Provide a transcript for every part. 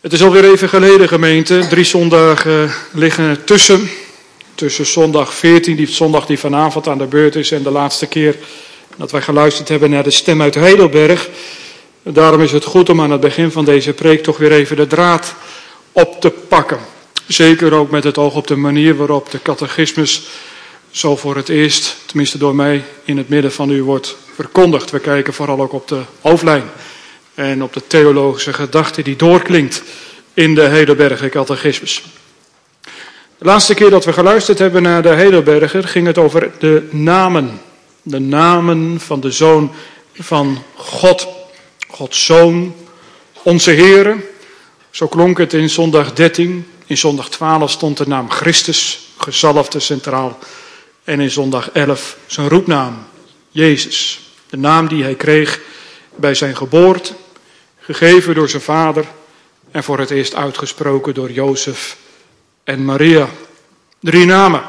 Het is alweer even geleden, gemeente. 3 zondagen liggen tussen zondag 14, die zondag die vanavond aan de beurt is, en de laatste keer dat wij geluisterd hebben naar de stem uit Heidelberg. Daarom is het goed om aan het begin van deze preek toch weer even de draad op te pakken. Zeker ook met het oog op de manier waarop de catechismus zo voor het eerst, tenminste door mij, in het midden van u wordt verkondigd. We kijken vooral ook op de hoofdlijn en op de theologische gedachte die doorklinkt in de Heidelberger catechismus. De laatste keer dat we geluisterd hebben naar de Heidelberger ging het over de namen. De namen van de Zoon van God. Gods Zoon, onze Heere. Zo klonk het in zondag 13. In zondag 12 stond de naam Christus, gezalfde centraal. En in zondag 11 zijn roepnaam, Jezus. De naam die hij kreeg bij zijn geboorte, gegeven door zijn vader en voor het eerst uitgesproken door Jozef en Maria. 3 namen.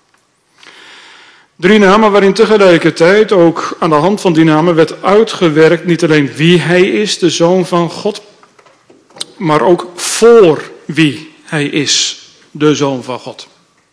3 namen waarin tegelijkertijd ook aan de hand van die namen werd uitgewerkt niet alleen wie hij is, de Zoon van God, maar ook voor wie hij is, de Zoon van God.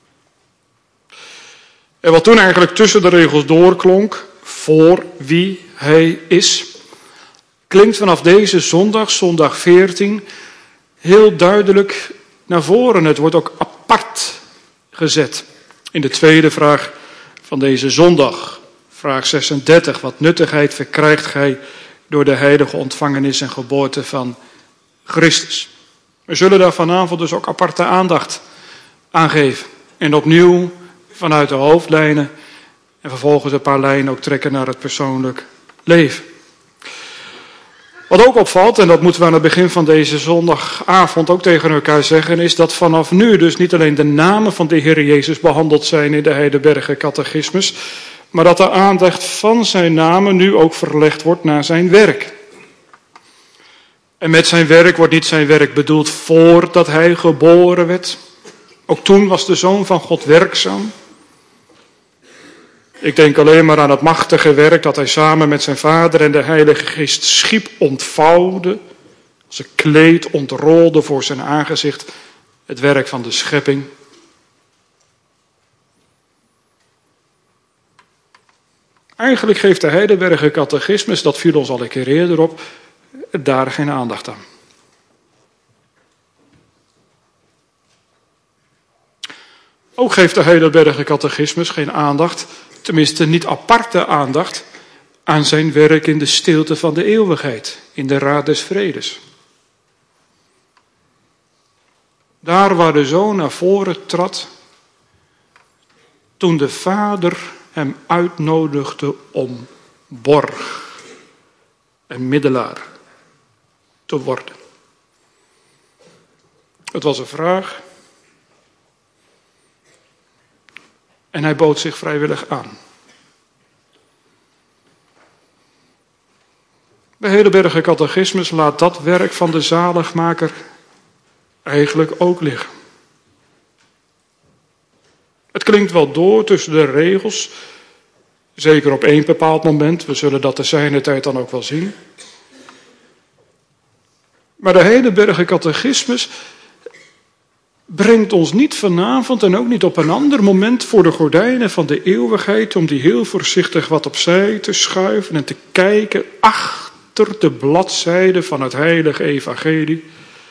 En wat toen eigenlijk tussen de regels doorklonk, voor wie hij is, klinkt vanaf deze zondag, zondag 14, heel duidelijk naar voren. Het wordt ook apart gezet. In de tweede vraag van deze zondag, vraag 36. Wat nuttigheid verkrijgt gij door de heilige ontvangenis en geboorte van Christus? We zullen daar vanavond dus ook aparte aandacht aan geven. En opnieuw vanuit de hoofdlijnen en vervolgens een paar lijnen ook trekken naar het persoonlijk leven. Wat ook opvalt, en dat moeten we aan het begin van deze zondagavond ook tegen elkaar zeggen, is dat vanaf nu dus niet alleen de namen van de Heer Jezus behandeld zijn in de Heidelberger catechismus, maar dat de aandacht van zijn namen nu ook verlegd wordt naar zijn werk. En met zijn werk wordt niet zijn werk bedoeld voordat hij geboren werd. Ook toen was de Zoon van God werkzaam. Ik denk alleen maar aan het machtige werk dat hij samen met zijn vader en de Heilige Geest schiep, ontvouwde, als een kleed ontrolde voor zijn aangezicht, het werk van de schepping. Eigenlijk geeft de Heidelberger catechismus, dat viel ons al een keer eerder op, daar geen aandacht aan. Ook geeft de Heidelberger catechismus geen aandacht, tenminste niet aparte aandacht, aan zijn werk in de stilte van de eeuwigheid, in de raad des vredes. Daar waar de Zoon naar voren trad, toen de Vader hem uitnodigde om borg en middelaar te worden. Het was een vraag en hij bood zich vrijwillig aan. De Heidelberger catechismus laat dat werk van de zaligmaker eigenlijk ook liggen. Het klinkt wel door tussen de regels, zeker op één bepaald moment, we zullen dat te zijner tijd dan ook wel zien. Maar de Heidelberger catechismus brengt ons niet vanavond en ook niet op een ander moment voor de gordijnen van de eeuwigheid om die heel voorzichtig wat opzij te schuiven en te kijken achter de bladzijde van het heilige evangelie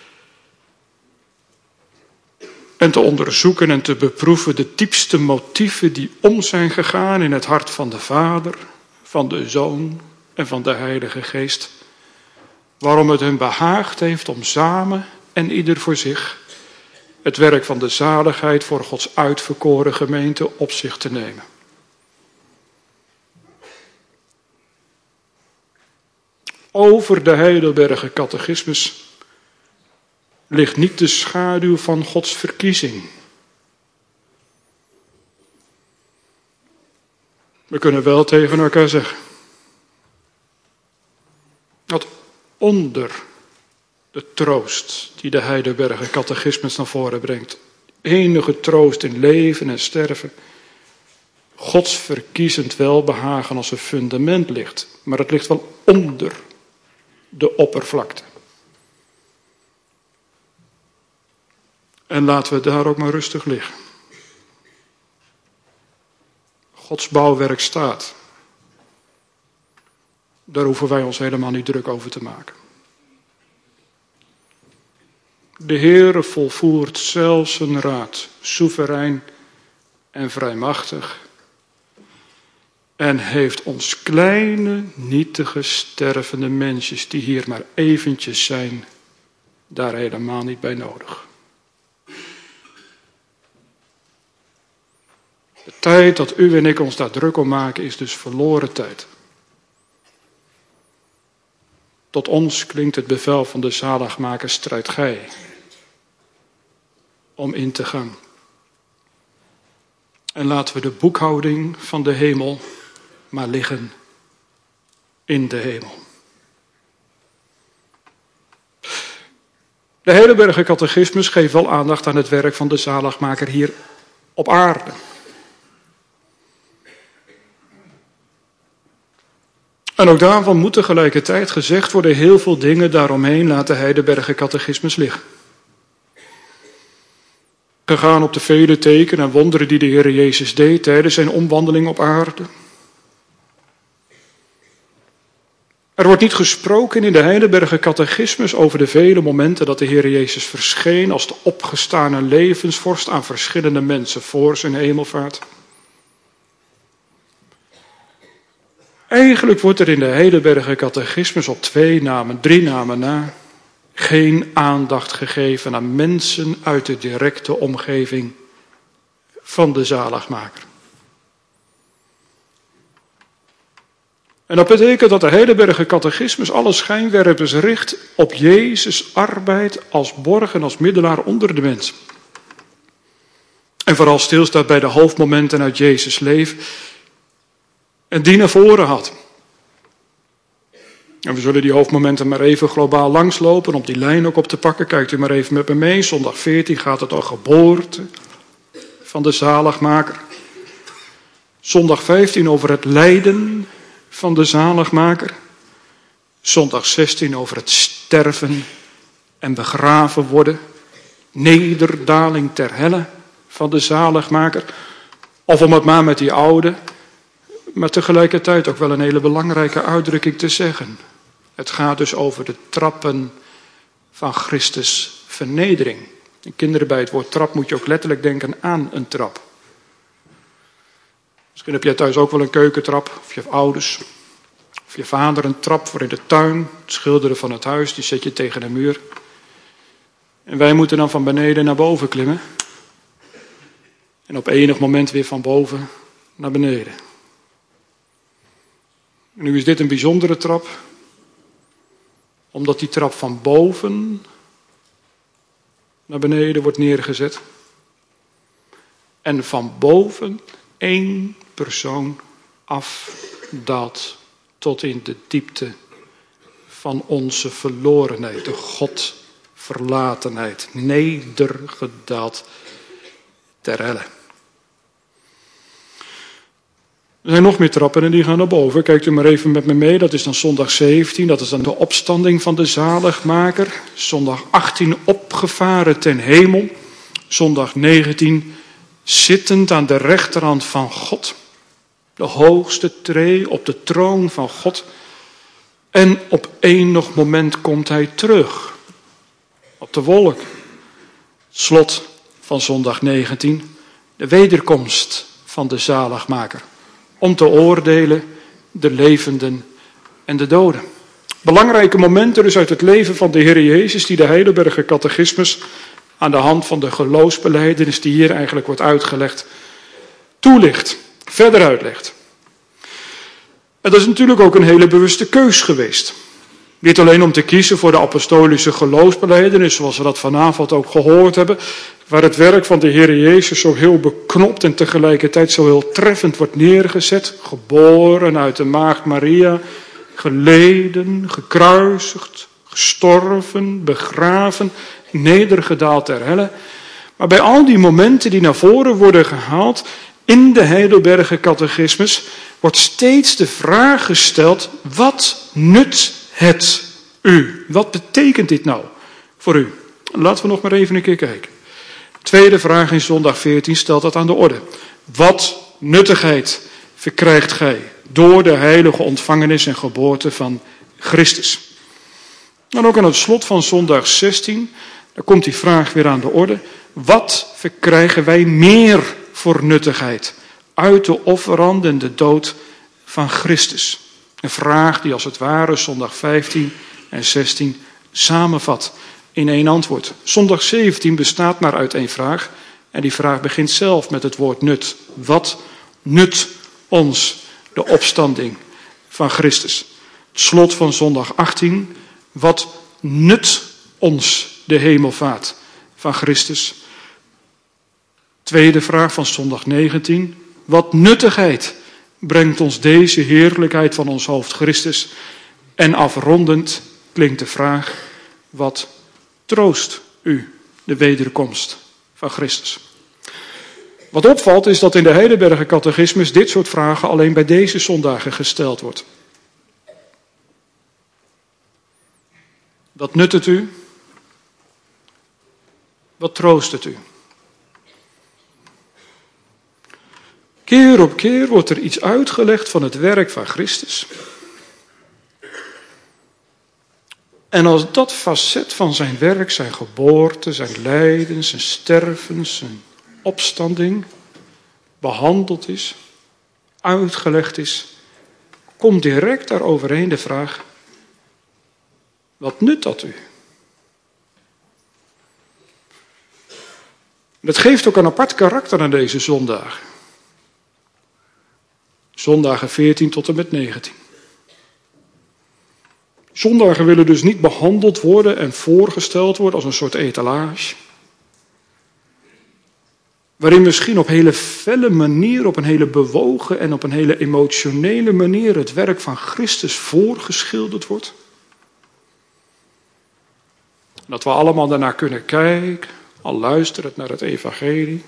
en te onderzoeken en te beproeven de diepste motieven die om zijn gegaan in het hart van de Vader, van de Zoon en van de Heilige Geest. Waarom het hun behaagd heeft om samen en ieder voor zich het werk van de zaligheid voor Gods uitverkoren gemeente op zich te nemen. Over de Heidelberger catechismus ligt niet de schaduw van Gods verkiezing. We kunnen wel tegen elkaar zeggen dat onder de troost die de Heidelberger catechismus naar voren brengt, enige troost in leven en sterven, Gods verkiezend welbehagen als een fundament ligt. Maar het ligt wel onder de oppervlakte. En laten we daar ook maar rustig liggen. Gods bouwwerk staat. Daar hoeven wij ons helemaal niet druk over te maken. De Heere volvoert zelfs zijn raad, soeverein en vrijmachtig. En heeft ons kleine, nietige, stervende mensjes, die hier maar eventjes zijn, daar helemaal niet bij nodig. De tijd dat u en ik ons daar druk om maken is dus verloren tijd. Tot ons klinkt het bevel van de zaligmaker: strijd gij om in te gaan. En laten we de boekhouding van de hemel maar liggen in de hemel. De Heidelberger Catechismus geeft wel aandacht aan het werk van de zaligmaker hier op aarde. En ook daarvan moet tegelijkertijd gezegd worden: heel veel dingen daaromheen laat de Heidelberger Catechismus liggen. Gegaan op de vele tekenen en wonderen die de Heer Jezus deed tijdens zijn omwandeling op aarde. Er wordt niet gesproken in de Heidelberger Catechismus over de vele momenten dat de Heer Jezus verscheen als de opgestane levensvorst aan verschillende mensen voor zijn hemelvaart. Eigenlijk wordt er in de Heidelberger Catechismus op 2 namen, 3 namen na geen aandacht gegeven aan mensen uit de directe omgeving van de zaligmaker. En dat betekent dat de Heidelberger Catechismus alle schijnwerpers richt op Jezus' arbeid als borg en als middelaar onder de mens. En vooral stilstaat bij de hoofdmomenten uit Jezus' leven en die naar voren had. En we zullen die hoofdmomenten maar even globaal langslopen, om die lijn ook op te pakken. Kijkt u maar even met me mee. Zondag 14 gaat het over geboorte van de zaligmaker. Zondag 15 over het lijden van de zaligmaker. Zondag 16 over het sterven en begraven worden. Nederdaling ter helle van de zaligmaker. Of om het maar met die oude, maar tegelijkertijd ook wel een hele belangrijke uitdrukking te zeggen. Het gaat dus over de trappen van Christus' vernedering. En kinderen, bij het woord trap moet je ook letterlijk denken aan een trap. Misschien heb jij thuis ook wel een keukentrap, of je ouders, of je vader een trap voor in de tuin. Het schilderen van het huis, die zet je tegen de muur. En wij moeten dan van beneden naar boven klimmen. En op enig moment weer van boven naar beneden. Nu is dit een bijzondere trap, omdat die trap van boven naar beneden wordt neergezet. En van boven 1 persoon afdaalt tot in de diepte van onze verlorenheid, de Godverlatenheid, nedergedaald ter helle. Er zijn nog meer trappen en die gaan naar boven. Kijkt u maar even met me mee. Dat is dan zondag 17. Dat is dan de opstanding van de zaligmaker. Zondag 18 opgevaren ten hemel. Zondag 19 zittend aan de rechterhand van God. De hoogste tree op de troon van God. En op enig moment komt hij terug. Op de wolk. Slot van zondag 19. De wederkomst van de zaligmaker. Om te oordelen de levenden en de doden. Belangrijke momenten dus uit het leven van de Heer Jezus, die de Heidelberger Catechismus aan de hand van de geloofsbelijdenis die hier eigenlijk wordt uitgelegd, toelicht, verder uitlegt. En dat is natuurlijk ook een hele bewuste keus geweest. Niet alleen om te kiezen voor de apostolische geloofsbelijdenis, zoals we dat vanavond ook gehoord hebben, waar het werk van de Heer Jezus zo heel beknopt en tegelijkertijd zo heel treffend wordt neergezet. Geboren uit de maagd Maria, geleden, gekruisigd, gestorven, begraven, nedergedaald ter helle. Maar bij al die momenten die naar voren worden gehaald in de Heidelberger Catechismus, wordt steeds de vraag gesteld: wat nut het u? Wat betekent dit nou voor u? Laten we nog maar even een keer kijken. Tweede vraag in zondag 14 stelt dat aan de orde. Wat nuttigheid verkrijgt gij door de heilige ontvangenis en geboorte van Christus? En ook aan het slot van zondag 16, daar komt die vraag weer aan de orde. Wat verkrijgen wij meer voor nuttigheid uit de offerandende dood van Christus? Een vraag die als het ware zondag 15 en 16 samenvat in één antwoord. Zondag 17 bestaat maar uit één vraag. En die vraag begint zelf met het woord nut. Wat nut ons de opstanding van Christus? Het slot van zondag 18. Wat nut ons de hemelvaart van Christus? Tweede vraag van zondag 19. Wat nuttigheid brengt ons deze heerlijkheid van ons hoofd Christus? En afrondend klinkt de vraag: wat troost u de wederkomst van Christus? Wat opvalt is dat in de Heidelberger Catechismus dit soort vragen alleen bij deze zondagen gesteld wordt. Wat nut het u? Wat troost het u? Keer op keer wordt er iets uitgelegd van het werk van Christus. En als dat facet van zijn werk, zijn geboorte, zijn lijden, zijn sterven, zijn opstanding behandeld is, uitgelegd is, komt direct daaroverheen de vraag: wat nut dat u? Dat geeft ook een apart karakter aan deze zondagen. Zondagen 14 tot en met 19. Zondagen willen dus niet behandeld worden en voorgesteld worden als een soort etalage. Waarin misschien op hele felle manier, op een hele bewogen en op een hele emotionele manier het werk van Christus voorgeschilderd wordt. Dat we allemaal daarnaar kunnen kijken, al luisterend naar het evangelie.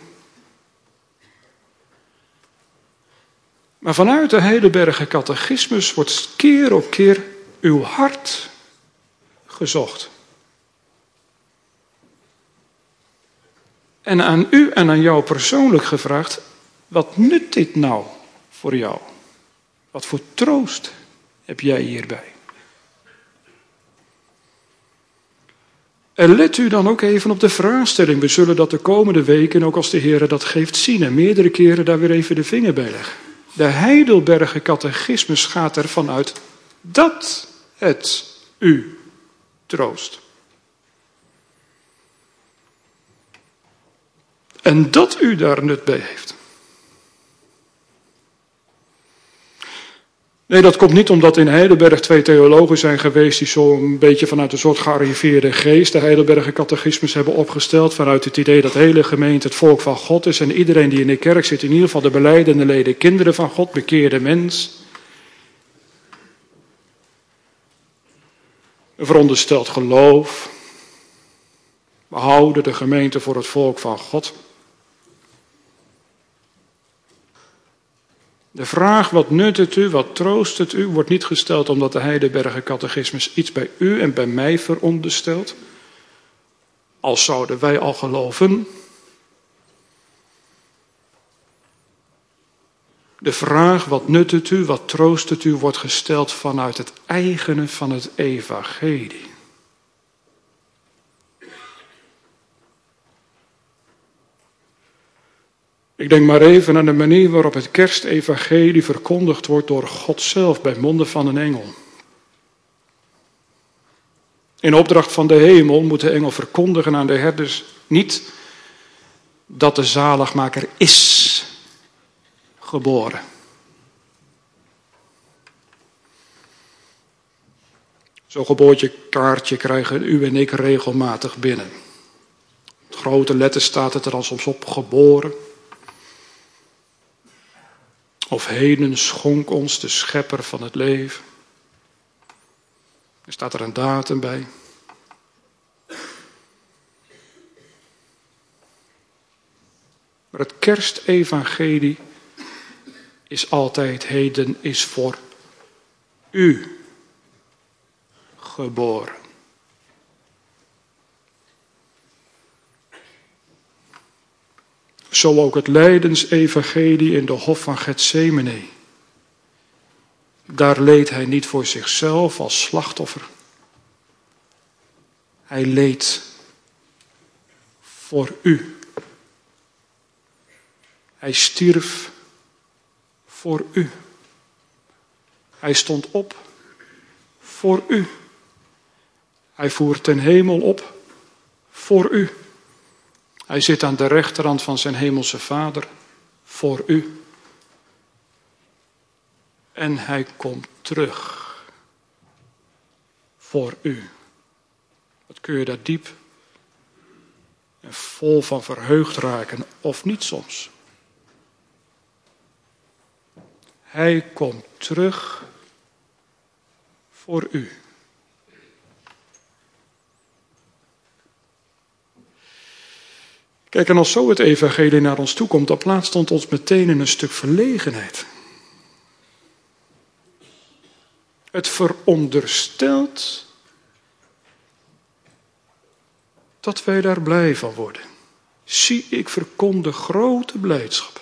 Maar vanuit de Heidelberger Catechismus wordt keer op keer uw hart gezocht. En aan u en aan jou persoonlijk gevraagd: wat nut dit nou voor jou? Wat voor troost heb jij hierbij? En let u dan ook even op de vraagstelling. We zullen dat de komende weken, ook als de Heer dat geeft, zien. En meerdere keren daar weer even de vinger bij leggen. De Heidelberger Catechismus gaat ervan uit dat het u troost. En dat u daar nut bij heeft. Nee, dat komt niet omdat in Heidelberg 2 theologen zijn geweest die zo'n beetje vanuit een soort gearriveerde geest de Heidelberger Catechismus hebben opgesteld. Vanuit het idee dat de hele gemeente het volk van God is en iedereen die in de kerk zit in ieder geval de belijdende leden, kinderen van God, bekeerde mens. Een verondersteld geloof. We houden de gemeente voor het volk van God. De vraag wat nut het u, wat troost het u, wordt niet gesteld omdat de Heidelberger Catechismus iets bij u en bij mij veronderstelt. Als zouden wij al geloven. De vraag wat nut het u, wat troost het u, wordt gesteld vanuit het eigene van het evangelie. Ik denk maar even aan de manier waarop het kerstevangelie verkondigd wordt door God zelf bij monden van een engel. In opdracht van de hemel moet de engel verkondigen aan de herders niet dat de zaligmaker is geboren. Zo'n geboortekaartje krijgen u en ik regelmatig binnen. Met grote letters staat het er al soms op: geboren. Of heden schonk ons de schepper van het leven. Er staat er een datum bij. Maar het kerstevangelie is altijd: heden is voor u geboren. Zo ook het lijdensevangelie in de hof van Getsemane. Daar leed hij niet voor zichzelf als slachtoffer. Hij leed voor u. Hij stierf voor u. Hij stond op voor u. Hij voer ten hemel op voor u. Hij zit aan de rechterhand van zijn hemelse Vader voor u. En hij komt terug voor u. Wat kun je daar diep en vol van verheugd raken, of niet soms? Hij komt terug voor u. Kijk, en als zo het evangelie naar ons toe komt, dan plaatst het ons meteen in een stuk verlegenheid. Het veronderstelt dat wij daar blij van worden. Zie, ik verkondig grote blijdschap.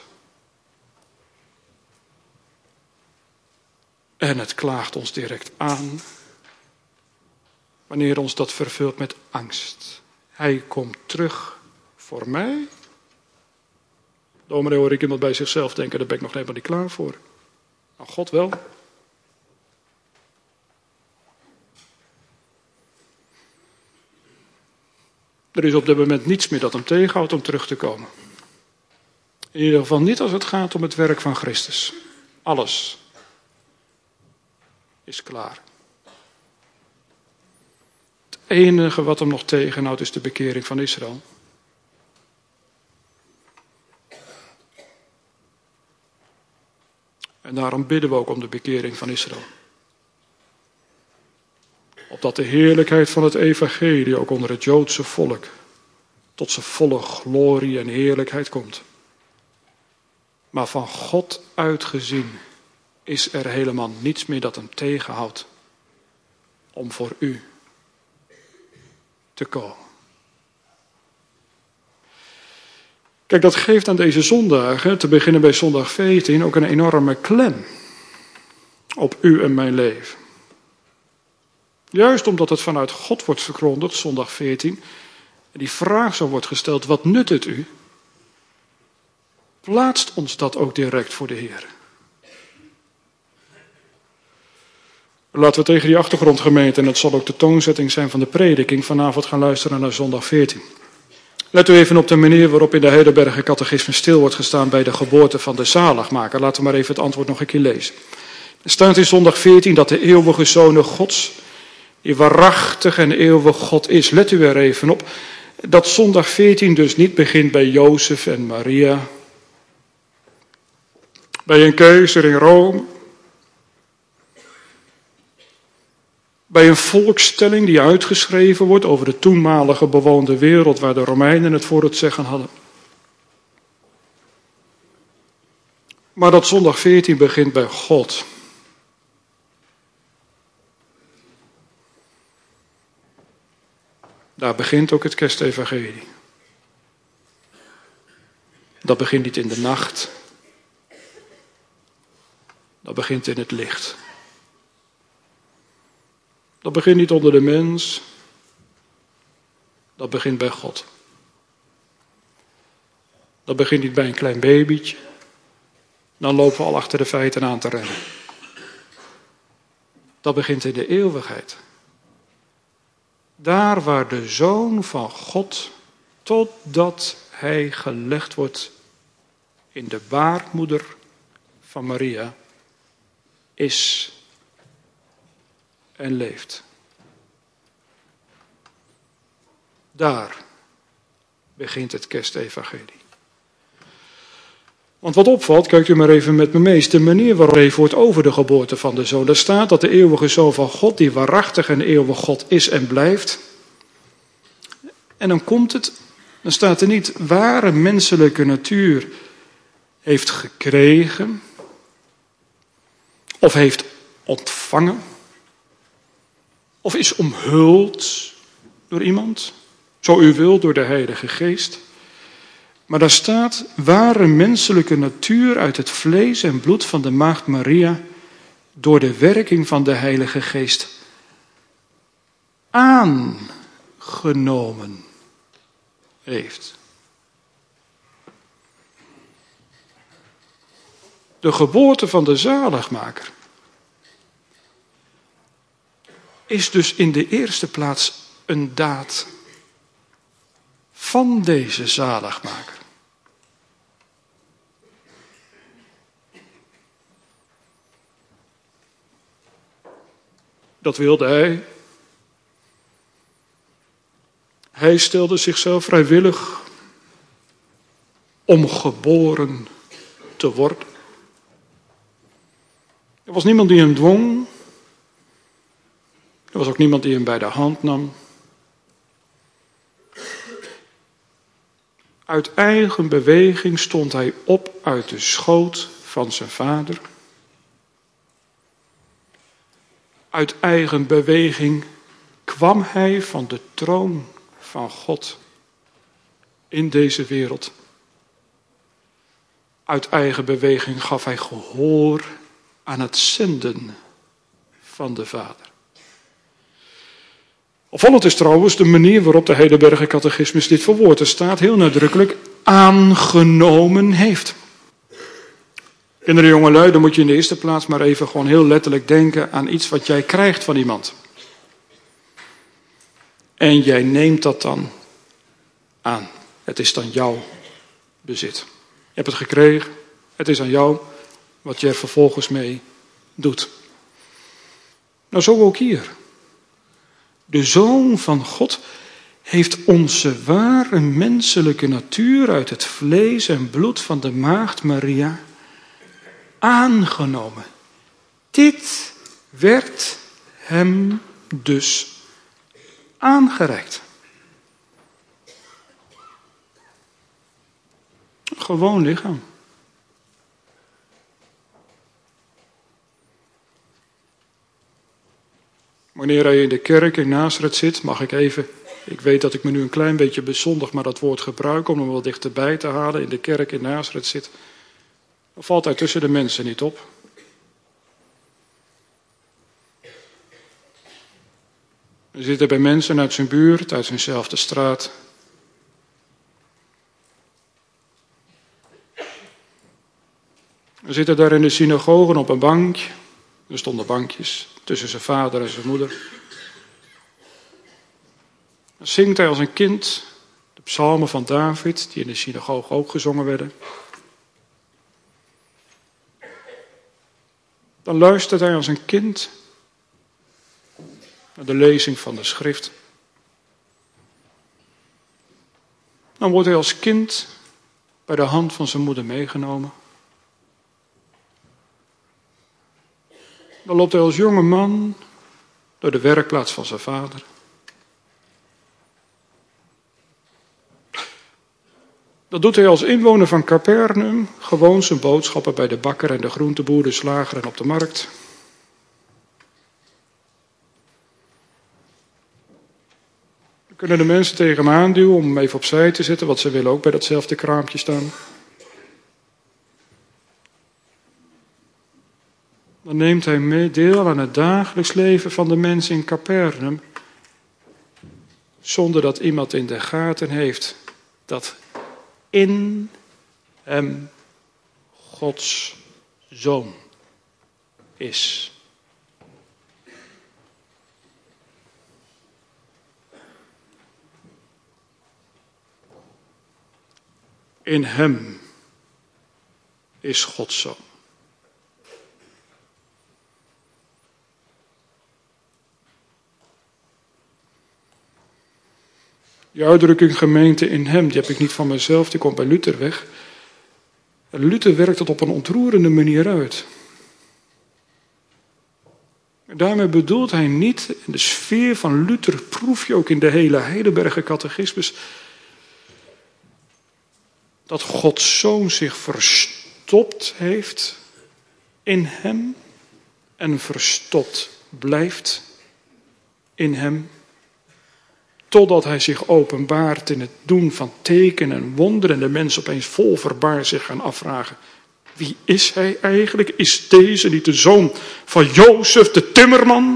En het klaagt ons direct aan, wanneer ons dat vervult met angst. Hij komt terug voor mij. Dominee, hoor ik iemand bij zichzelf denken, daar ben ik nog helemaal niet klaar voor. Nou, God wel. Er is op dit moment niets meer dat hem tegenhoudt om terug te komen. In ieder geval niet als het gaat om het werk van Christus. Alles is klaar. Het enige wat hem nog tegenhoudt is de bekering van Israël. En daarom bidden we ook om de bekering van Israël. Opdat de heerlijkheid van het evangelie ook onder het Joodse volk tot zijn volle glorie en heerlijkheid komt. Maar van God uitgezien is er helemaal niets meer dat hem tegenhoudt om voor u te komen. Kijk, dat geeft aan deze zondagen, te beginnen bij zondag 14, ook een enorme klem op u en mijn leven. Juist omdat het vanuit God wordt verkondigd, zondag 14, en die vraag zo wordt gesteld, wat nut het u? Plaatst ons dat ook direct voor de Heer. Laten we tegen die achtergrondgemeente, en dat zal ook de toonzetting zijn van de prediking, vanavond gaan luisteren naar zondag 14. Let u even op de manier waarop in de Heidelberger Catechisme stil wordt gestaan bij de geboorte van de zaligmaker. Laten we maar even het antwoord nog een keer lezen. Er staat in zondag 14 dat de eeuwige Zoon Gods, die waarachtig en eeuwig God is. Let u er even op dat zondag 14 dus niet begint bij Jozef en Maria, bij een keizer in Rome, bij een volkstelling die uitgeschreven wordt over de toenmalige bewoonde wereld waar de Romeinen het voor het zeggen hadden. Maar dat zondag 14 begint bij God. Daar begint ook het kerstevangelie. Dat begint niet in de nacht. Dat begint in het licht. Dat begint niet onder de mens. Dat begint bij God. Dat begint niet bij een klein babytje. Dan lopen we al achter de feiten aan te rennen. Dat begint in de eeuwigheid. Daar waar de Zoon van God, totdat hij gelegd wordt in de baarmoeder van Maria, is en leeft. Daar begint het kerstevangelie. Want wat opvalt, kijkt u maar even met me mee, is de manier waarop er wordt over de geboorte van de Zoon. Daar staat dat de eeuwige Zoon van God, die waarachtig en eeuwig God is en blijft. En dan staat er niet ware menselijke natuur heeft gekregen of heeft ontvangen of is omhuld door iemand, zo u wilt, door de Heilige Geest. Maar daar staat, ware menselijke natuur uit het vlees en bloed van de maagd Maria door de werking van de Heilige Geest aangenomen heeft. De geboorte van de zaligmaker is dus in de eerste plaats een daad van deze zaligmaker. Dat wilde hij. Hij stelde zichzelf vrijwillig om geboren te worden. Er was niemand die hem dwong. Er was ook niemand die hem bij de hand nam. Uit eigen beweging stond hij op uit de schoot van zijn vader. Uit eigen beweging kwam hij van de troon van God in deze wereld. Uit eigen beweging gaf hij gehoor aan het zenden van de Vader. Opvallend is trouwens de manier waarop de Heidelberger Catechismus dit verwoordt. Er staat heel nadrukkelijk aangenomen heeft. Kinderen, jongelui, dan moet je in de eerste plaats maar even gewoon heel letterlijk denken aan iets wat jij krijgt van iemand. En jij neemt dat dan aan. Het is dan jouw bezit. Je hebt het gekregen, het is aan jou wat je er vervolgens mee doet. Nou, zo ook hier. De Zoon van God heeft onze ware menselijke natuur uit het vlees en bloed van de maagd Maria aangenomen. Dit werd hem dus aangereikt. Gewoon lichaam. Wanneer hij in de kerk in Nazareth zit, mag ik even, ik weet dat ik me nu een klein beetje bezondig, maar dat woord gebruik om hem wel dichterbij te halen, in de kerk in Nazareth zit, dan valt hij tussen de mensen niet op. Hij zit er bij mensen uit zijn buurt, uit zijnzelfde straat. Hij zit daar in de synagoge op een bankje. Er stonden bankjes tussen zijn vader en zijn moeder. Dan zingt hij als een kind de psalmen van David, die in de synagoge ook gezongen werden. Dan luistert hij als een kind naar de lezing van de schrift. Dan wordt hij als kind bij de hand van zijn moeder meegenomen. Dan loopt hij als jonge man door de werkplaats van zijn vader. Dat doet hij als inwoner van Capernaum, gewoon zijn boodschappen bij de bakker en de groenteboer, de slager en op de markt. Dan kunnen de mensen tegen hem aanduwen om hem even opzij te zetten, want ze willen ook bij datzelfde kraampje staan. Dan neemt hij mee deel aan het dagelijks leven van de mensen in Capernaum, zonder dat iemand in de gaten heeft dat in hem Gods Zoon is. In hem is Gods Zoon. Die uitdrukking gemeente in hem, die heb ik niet van mezelf, die komt bij Luther weg. En Luther werkt het op een ontroerende manier uit. En daarmee bedoelt hij niet, in de sfeer van Luther proef je ook in de hele Heidelberger Catechismus, dat Gods Zoon zich verstopt heeft in hem en verstopt blijft in hem Totdat hij zich openbaart in het doen van tekenen en wonderen. En de mensen opeens vol verbaar zich gaan afvragen. Wie is hij eigenlijk? Is deze niet de zoon van Jozef de timmerman?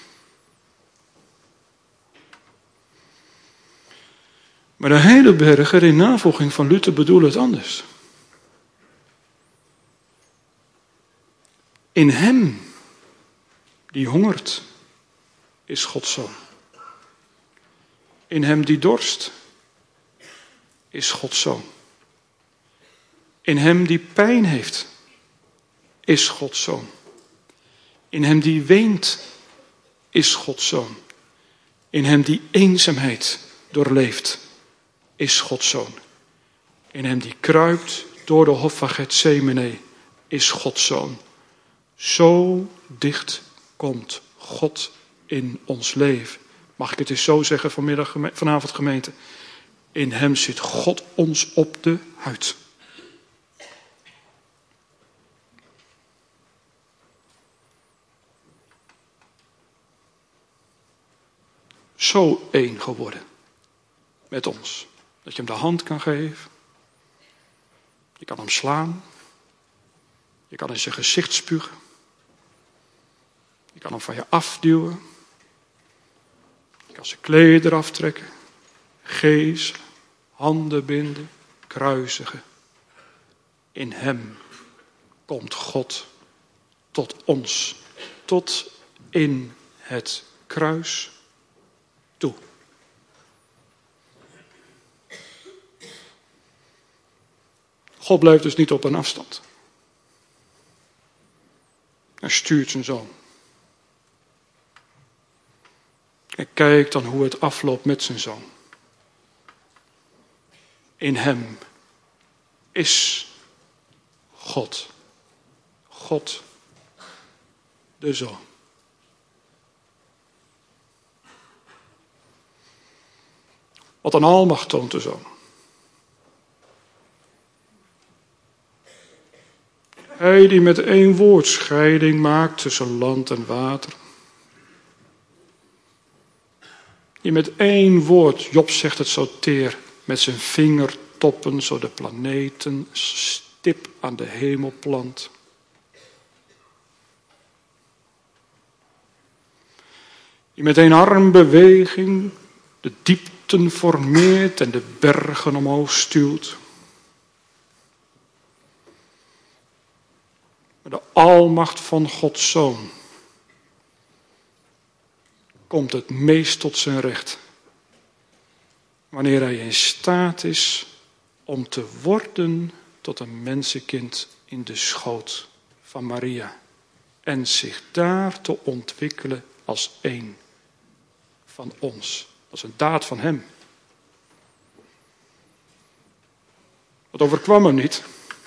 Maar de Heidelberger in navolging van Luther bedoelt het anders. In hem die hongert is Gods zoon. In hem die dorst is Gods zoon. In hem die pijn heeft is Gods zoon. In hem die weent is Gods zoon. In hem die eenzaamheid doorleeft is Gods zoon. In hem die kruipt door de hof van Getsemane is Gods zoon. Zo dicht komt God in ons leven. Mag ik het eens zo zeggen vanavond gemeente? In hem zit God ons op de huid. Zo één geworden met ons. Dat je hem de hand kan geven. Je kan hem slaan. Je kan in zijn gezicht spugen. Je kan hem van je afduwen. Je kan zijn kleden eraf trekken. Gezen, handen binden, kruisigen. In hem komt God tot ons. Tot in het kruis toe. God blijft dus niet op een afstand. Hij stuurt zijn zoon. En kijk dan hoe het afloopt met zijn zoon. In hem is God. God, de Zoon. Wat een almacht toont de Zoon. Hij die met één woord scheiding maakt tussen land en water. Die met één woord, Job zegt het zo teer, met zijn vingertoppen zo de planeten stip aan de hemel plant. Die met één armbeweging de diepten formeert en de bergen omhoog stuwt. De almacht van Gods Zoon komt het meest tot zijn recht. Wanneer hij in staat is om te worden tot een mensenkind in de schoot van Maria. En zich daar te ontwikkelen als één van ons. Dat is een daad van hem. Dat overkwam hem niet.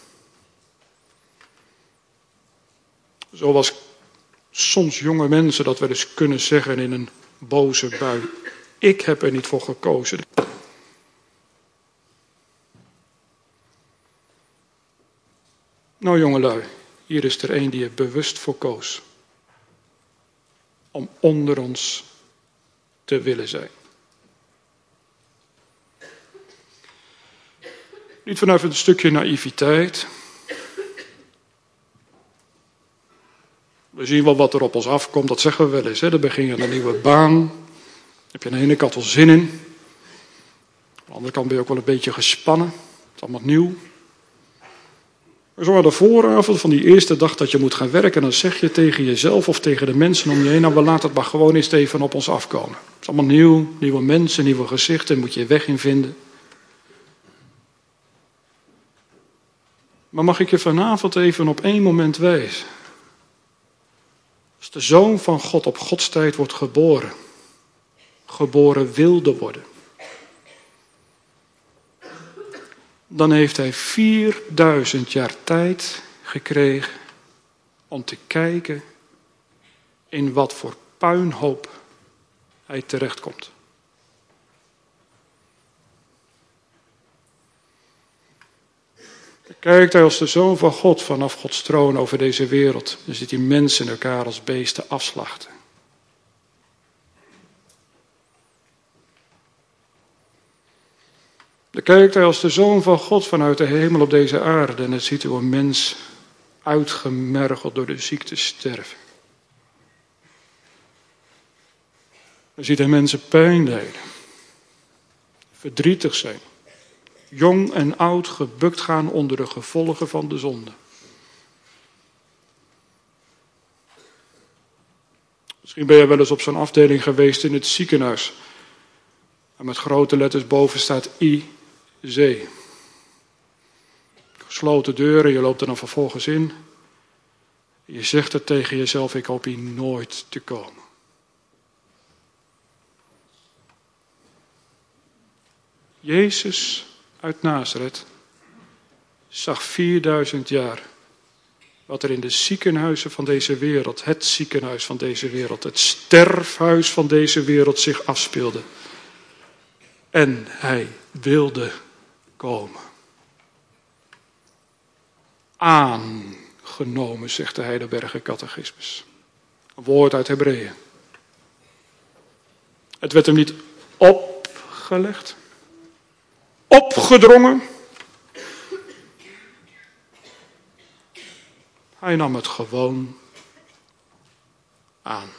Zoals soms jonge mensen dat wel eens kunnen zeggen in een boze bui. Ik heb er niet voor gekozen. Nou jongelui, hier is er een die er bewust voor koos. Om onder ons te willen zijn. Niet vanuit een stukje naïviteit. We zien wel wat er op ons afkomt, dat zeggen we wel eens. Dan begin je aan een nieuwe baan. Daar heb je aan de ene kant wel zin in. Aan de andere kant ben je ook wel een beetje gespannen. Het is allemaal nieuw. Maar zo aan de vooravond van die eerste dag dat je moet gaan werken, dan zeg je tegen jezelf of tegen de mensen om je heen, nou we laten het maar gewoon eens even op ons afkomen. Het is allemaal nieuw, nieuwe mensen, nieuwe gezichten, moet je je weg in vinden. Maar mag ik je vanavond even op één moment wijzen? Als de Zoon van God op Gods tijd wordt geboren, geboren wilde worden, dan heeft hij 4000 jaar tijd gekregen om te kijken in wat voor puinhoop hij terechtkomt. Dan kijkt hij als de Zoon van God vanaf Gods troon over deze wereld. Dan ziet hij mensen elkaar als beesten afslachten. Dan kijkt hij als de Zoon van God vanuit de hemel op deze aarde en dan ziet hij een mens uitgemergeld door de ziekte sterven. Dan ziet hij mensen pijn lijden, verdrietig zijn, jong en oud gebukt gaan onder de gevolgen van de zonde. Misschien ben je wel eens op zo'n afdeling geweest in het ziekenhuis. En met grote letters boven staat IC. Gesloten deuren, je loopt er dan vervolgens in. Je zegt er tegen jezelf, ik hoop hier nooit te komen. Jezus uit Nazareth zag 4000 jaar wat er in de ziekenhuizen van deze wereld, het ziekenhuis van deze wereld, het sterfhuis van deze wereld zich afspeelde. En hij wilde komen. Aangenomen, zegt de Heidelberger Catechismus. Een woord uit Hebreeën. Het werd hem niet opgelegd, opgedrongen. Hij nam het gewoon aan.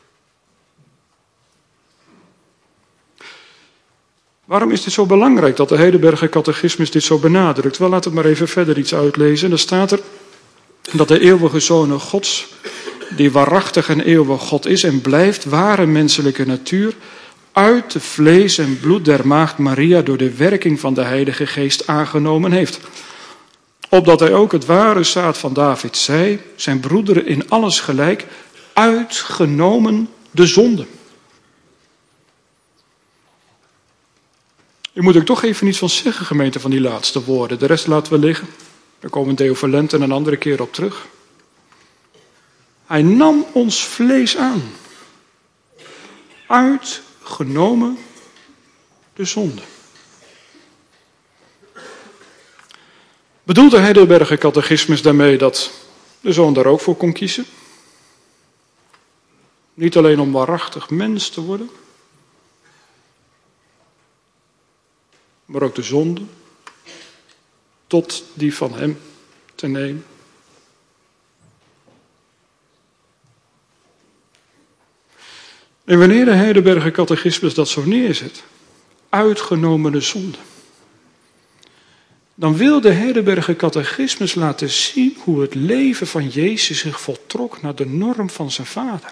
Waarom is dit zo belangrijk dat de Heidelberger Catechismus dit zo benadrukt? Wel, laten we maar even verder iets uitlezen. Er staat er dat de eeuwige Zoon Gods, die waarachtig en eeuwig God is en blijft, ware menselijke natuur, uit de vlees en bloed der maagd Maria door de werking van de Heilige Geest aangenomen heeft. Opdat hij ook het ware zaad van David zij, zijn broederen in alles gelijk, uitgenomen de zonde. U moet er toch even iets van zeggen, gemeente, van die laatste woorden. De rest laten we liggen. Daar komen Deo Valent en een andere keer op terug. Hij nam ons vlees aan. Uitgenomen de zonde. Bedoelt de Heidelberger Catechismus daarmee dat de Zoon daar ook voor kon kiezen? Niet alleen om waarachtig mens te worden, maar ook de zonde tot die van hem te nemen. En wanneer de Heidelberger Catechismus dat zo neerzet, uitgenomen de zonde, dan wil de Heidelberger Catechismus laten zien hoe het leven van Jezus zich voltrok naar de norm van zijn Vader.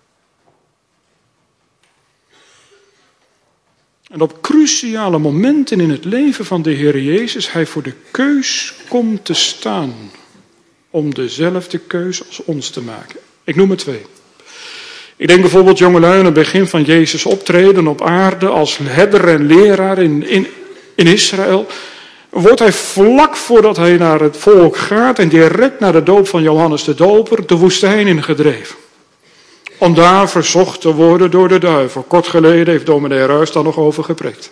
En op cruciale momenten in het leven van de Heer Jezus hij voor de keus komt te staan om dezelfde keus als ons te maken. Ik noem er 2. Ik denk bijvoorbeeld, jongelui, aan het begin van Jezus optreden op aarde als herder en leraar in Israël, wordt hij vlak voordat hij naar het volk gaat en direct naar de doop van Johannes de Doper de woestijn ingedreven. Om daar verzocht te worden door de duivel. Kort geleden heeft dominee Ruijs daar nog over gepreekt.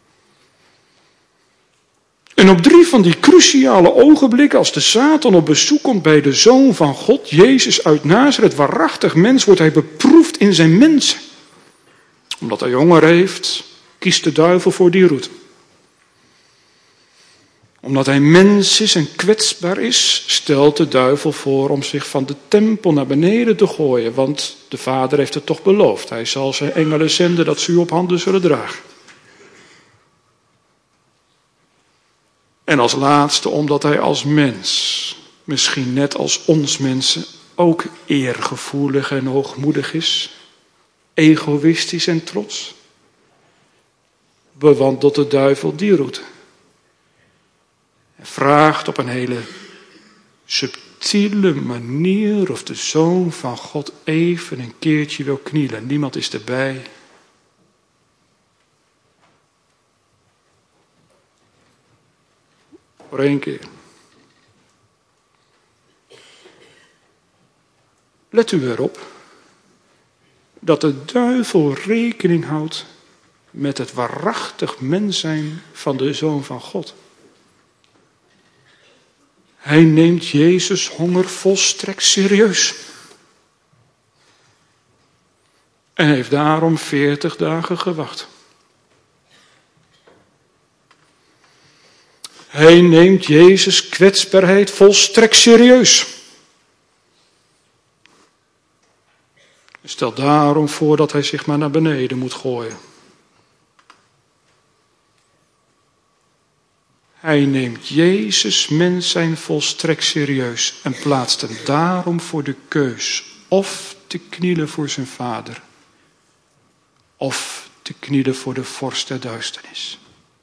En op 3 van die cruciale ogenblikken, als de Satan op bezoek komt bij de Zoon van God, Jezus uit Nazareth, waarachtig mens, wordt hij beproefd in zijn mensen. Omdat hij honger heeft, kiest de duivel voor die route. Omdat hij mens is en kwetsbaar is, stelt de duivel voor om zich van de tempel naar beneden te gooien. Want de Vader heeft het toch beloofd. Hij zal zijn engelen zenden dat ze u op handen zullen dragen. En als laatste omdat hij als mens, misschien net als ons mensen, ook eergevoelig en hoogmoedig is. Egoïstisch en trots. Bewandelt de duivel die route. En vraagt op een hele subtiele manier of de Zoon van God even een keertje wil knielen. Niemand is erbij. Voor 1 keer. Let u erop dat de duivel rekening houdt met het waarachtig mens zijn van de Zoon van God. Hij neemt Jezus' honger volstrekt serieus. En heeft daarom 40 dagen gewacht. Hij neemt Jezus' kwetsbaarheid volstrekt serieus. Stel daarom voor dat hij zich maar naar beneden moet gooien. Hij neemt Jezus mens zijn volstrekt serieus en plaatst hem daarom voor de keus of te knielen voor zijn vader of te knielen voor de vorst der duisternis.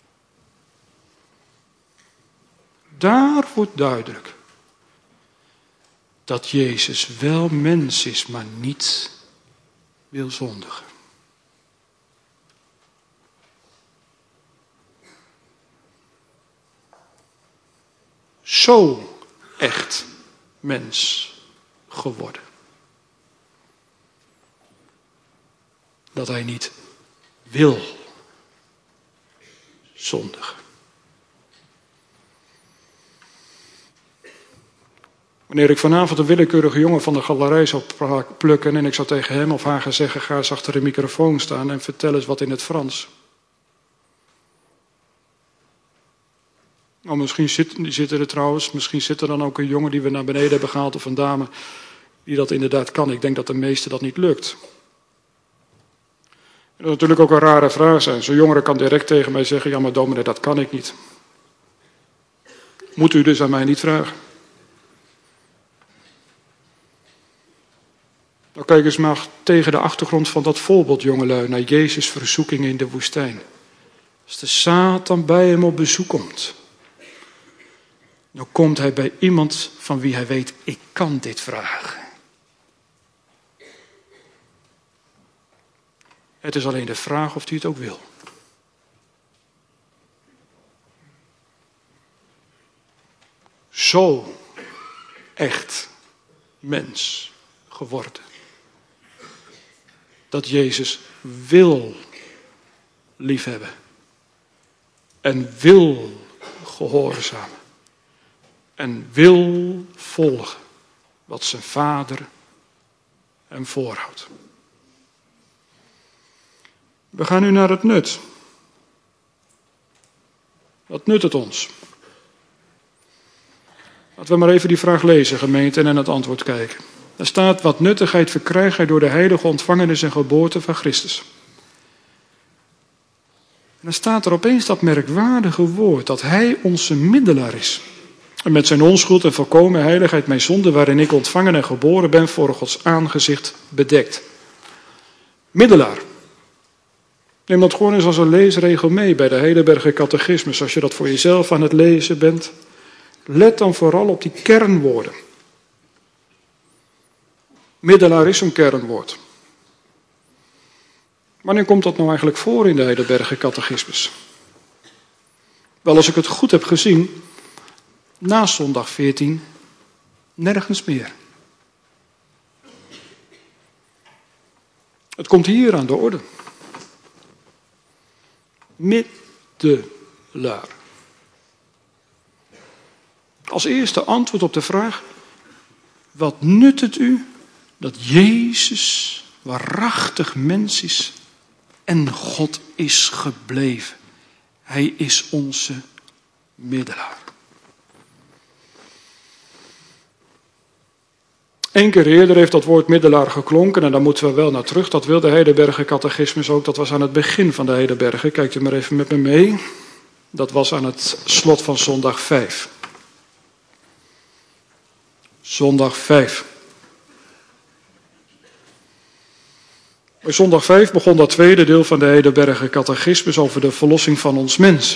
Daar wordt duidelijk dat Jezus wel mens is, maar niet wil zondigen. Zo echt mens geworden. Dat hij niet wil zondigen. Wanneer ik vanavond een willekeurige jongen van de galerij zou plukken en ik zou tegen hem of haar gaan zeggen, ga eens achter de microfoon staan en vertel eens wat in het Frans. Oh, misschien zitten er trouwens, misschien zit er dan ook een jongen die we naar beneden hebben gehaald of een dame die dat inderdaad kan. Ik denk dat de meeste dat niet lukt. En dat is natuurlijk ook een rare vraag zijn. Zo'n jongere kan direct tegen mij zeggen, ja maar dominee, dat kan ik niet. Moet u dus aan mij niet vragen. Nou, kijk eens maar tegen de achtergrond van dat voorbeeld, jongelui, naar Jezus' verzoeking in de woestijn. Als de Satan bij hem op bezoek komt, dan komt hij bij iemand van wie hij weet, ik kan dit vragen. Het is alleen de vraag of hij het ook wil. Zo echt mens geworden. Dat Jezus wil liefhebben. En wil gehoorzamen. En wil volgen wat zijn vader hem voorhoudt. We gaan nu naar het nut. Wat nut het ons? Laten we maar even die vraag lezen, gemeente, en naar het antwoord kijken. Er staat, wat nuttigheid verkrijgt hij door de heilige ontvangenis en geboorte van Christus. En dan staat er opeens dat merkwaardige woord, dat hij onze middelaar is. En met zijn onschuld en volkomen heiligheid mijn zonde, waarin ik ontvangen en geboren ben, voor Gods aangezicht bedekt. Middelaar. Neem dat gewoon eens als een leesregel mee bij de Heidelberger Catechismus, als je dat voor jezelf aan het lezen bent. Let dan vooral op die kernwoorden. Middelaar is een kernwoord. Wanneer komt dat nou eigenlijk voor in de Heidelberger Catechismus? Wel, als ik het goed heb gezien, na zondag 14 nergens meer. Het komt hier aan de orde. Middelaar. Als eerste antwoord op de vraag, wat nut het u dat Jezus waarachtig mens is en God is gebleven. Hij is onze middelaar. Eén keer eerder heeft dat woord middelaar geklonken en daar moeten we wel naar terug. Dat wil de Heidelberger Catechismus ook. Dat was aan het begin van de Heidelberger. Kijkt u maar even met me mee. Dat was aan het slot van zondag 5. Zondag 5. Bij zondag 5 begon dat tweede deel van de Heidelberger Catechismus over de verlossing van ons mens.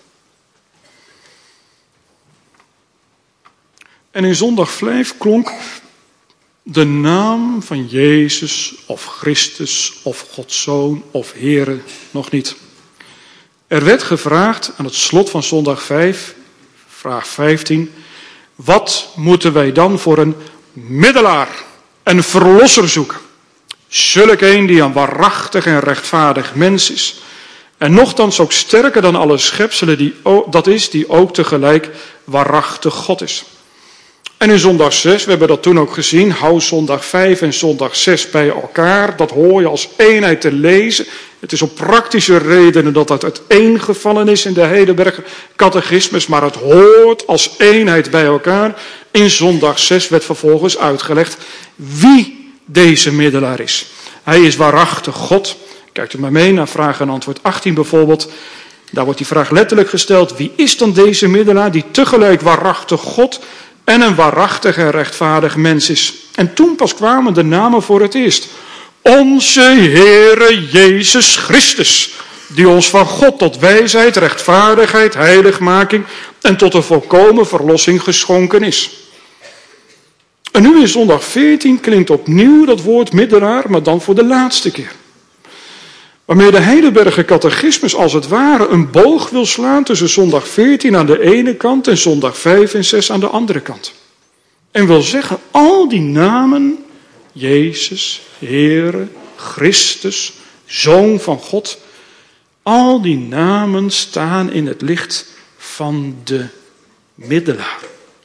En in zondag 5 klonk de naam van Jezus of Christus of Gods Zoon of Heere nog niet. Er werd gevraagd aan het slot van zondag 5, vraag 15... wat moeten wij dan voor een middelaar en verlosser zoeken? Zulk een die een waarachtig en rechtvaardig mens is. En nochtans ook sterker dan alle schepselen, die ook tegelijk waarachtig God is. En in zondag 6, we hebben dat toen ook gezien, hou zondag 5 en zondag 6 bij elkaar. Dat hoor je als eenheid te lezen. Het is om praktische redenen dat dat uiteengevallen is in de Heidelberger catechismus, maar het hoort als eenheid bij elkaar. In zondag 6 werd vervolgens uitgelegd wie deze middelaar is. Hij is waarachtig God. Kijkt u maar mee naar vraag en antwoord 18 bijvoorbeeld. Daar wordt die vraag letterlijk gesteld. Wie is dan deze middelaar die tegelijk waarachtig God en een waarachtig en rechtvaardig mens is? En toen pas kwamen de namen voor het eerst. Onze Heere Jezus Christus, die ons van God tot wijsheid, rechtvaardigheid, heiligmaking en tot een volkomen verlossing geschonken is. En nu in zondag 14 klinkt opnieuw dat woord middelaar, maar dan voor de laatste keer. Waarmee de Heidelberger catechismus als het ware een boog wil slaan tussen zondag 14 aan de ene kant en zondag 5 en 6 aan de andere kant. En wil zeggen, al die namen, Jezus, Heere, Christus, Zoon van God, al die namen staan in het licht van de middelaar.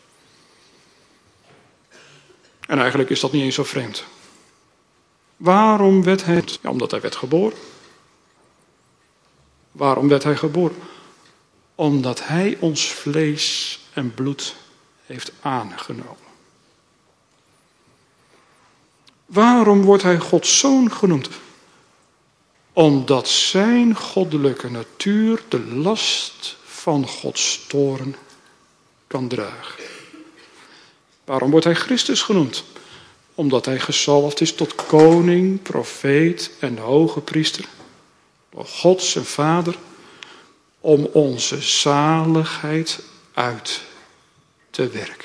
En eigenlijk is dat niet eens zo vreemd. Waarom werd hij? Ja, omdat hij werd geboren. Waarom werd hij geboren? Omdat hij ons vlees en bloed heeft aangenomen. Waarom wordt hij Gods Zoon genoemd? Omdat zijn goddelijke natuur de last van Gods toorn kan dragen. Waarom wordt hij Christus genoemd? Omdat hij gezalfd is tot koning, profeet en hoge priester. Door God zijn Vader. Om onze zaligheid uit te werken.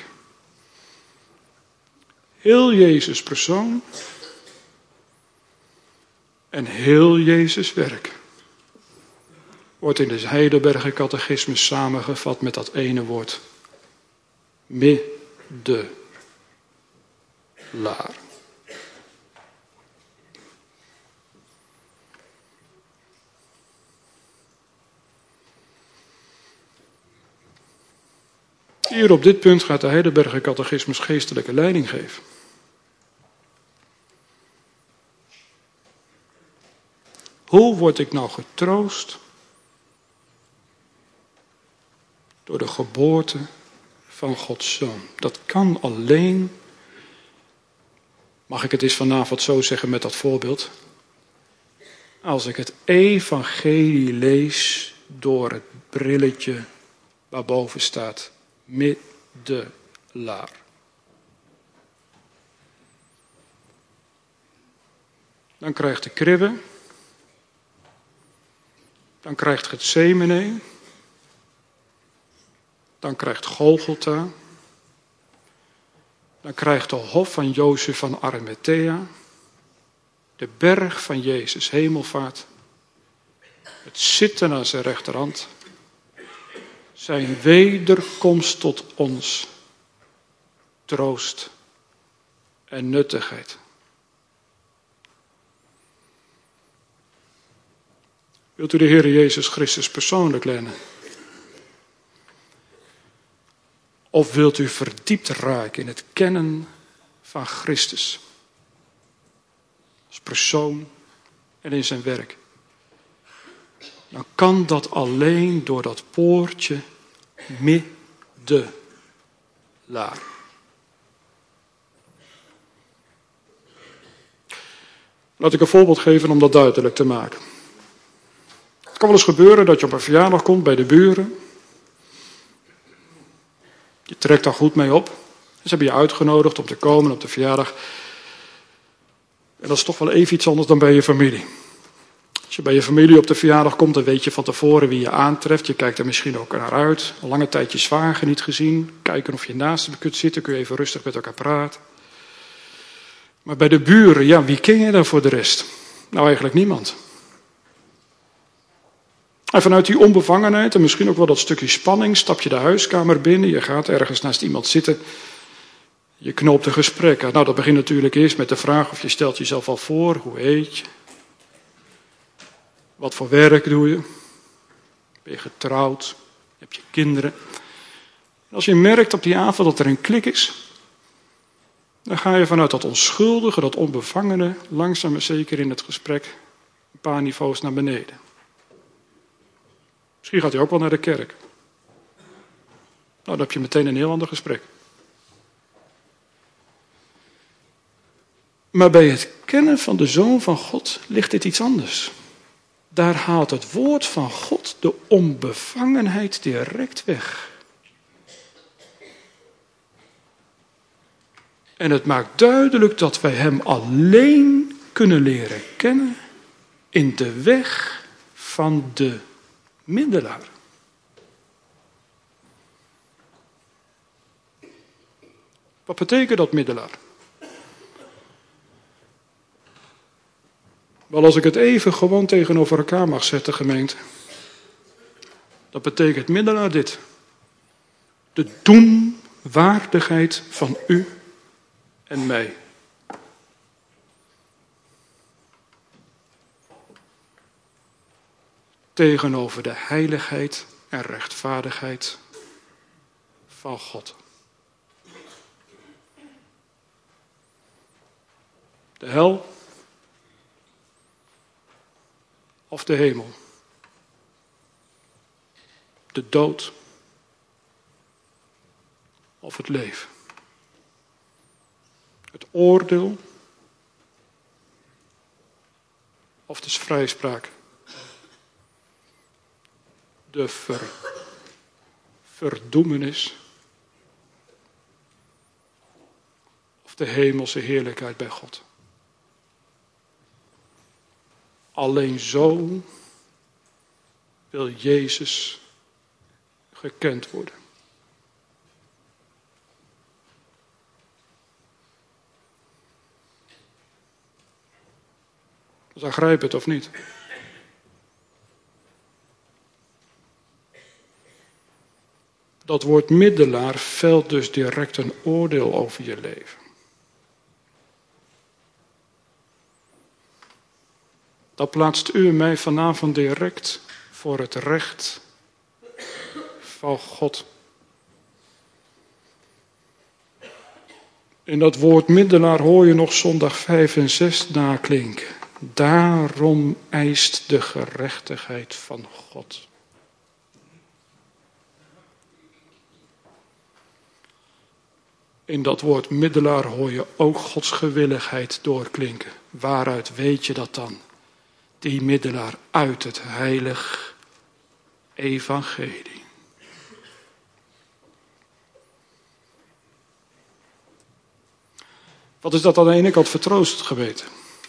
Heel Jezus persoon. En heel Jezus werk. Wordt in de Heidelberger catechismus samengevat met dat ene woord. Middelaar. Hier op dit punt gaat de Heidelberger catechismus geestelijke leiding geven. Hoe word ik nou getroost? Door de geboorte van Gods Zoon. Dat kan alleen, mag ik het eens vanavond zo zeggen met dat voorbeeld, als ik het evangelie lees door het brilletje waarboven staat middelaar. Dan krijgt de kribbe, dan krijgt Getsemane, dan krijgt Golgotha, dan krijgt de hof van Jozef van Arimathea, de berg van Jezus hemelvaart, het zitten aan zijn rechterhand, zijn wederkomst tot ons, troost en nuttigheid. Wilt u de Heer Jezus Christus persoonlijk leren? Of wilt u verdiept raken in het kennen van Christus? Als persoon en in zijn werk. Dan kan dat alleen door dat poortje middelaar. Laat ik een voorbeeld geven om dat duidelijk te maken. Het kan wel eens gebeuren dat je op een verjaardag komt bij de buren. Je trekt daar goed mee op. Ze hebben je uitgenodigd om te komen op de verjaardag. En dat is toch wel even iets anders dan bij je familie. Als je bij je familie op de verjaardag komt, dan weet je van tevoren wie je aantreft. Je kijkt er misschien ook naar uit. Een lange tijd je zwager niet gezien. Kijken of je naast hem kunt zitten. Kun je even rustig met elkaar praten. Maar bij de buren, ja, wie ken je dan voor de rest? Nou, eigenlijk niemand. En vanuit die onbevangenheid en misschien ook wel dat stukje spanning stap je de huiskamer binnen. Je gaat ergens naast iemand zitten. Je knoopt een gesprek aan. Nou, dat begint natuurlijk eerst met de vraag of je stelt jezelf al voor. Hoe heet je? Wat voor werk doe je? Ben je getrouwd? Heb je kinderen? En als je merkt op die avond dat er een klik is, dan ga je vanuit dat onschuldige, dat onbevangene, langzaam maar zeker in het gesprek Een paar niveaus naar beneden. Misschien gaat hij ook wel naar de kerk. Nou, dan heb je meteen een heel ander gesprek. Maar bij het kennen van de Zoon van God ligt dit iets anders. Daar haalt het woord van God de onbevangenheid direct weg. En het maakt duidelijk dat wij hem alleen kunnen leren kennen in de weg van de middelaar. Wat betekent dat middelaar? Wel, als ik het even gewoon tegenover elkaar mag zetten, gemeente. Dat betekent middelaar dit. De doenwaardigheid van u en mij. Tegenover de heiligheid en rechtvaardigheid van God. De hel of de hemel. De dood of het leven. Het oordeel of de vrijspraak. De verdoemenis of de hemelse heerlijkheid bij God. Alleen zo wil Jezus gekend worden. Dus aangrijp het of niet? Dat woord middelaar velt dus direct een oordeel over je leven. Dat plaatst u en mij vanavond direct voor het recht van God. In dat woord middelaar hoor je nog zondag 5 en 6 naklinken. Daarom eist de gerechtigheid van God. In dat woord middelaar hoor je ook Gods gewilligheid doorklinken. Waaruit weet je dat dan? Die middelaar uit het heilig evangelie. Wat is dat aan de ene kant vertroostend geweten?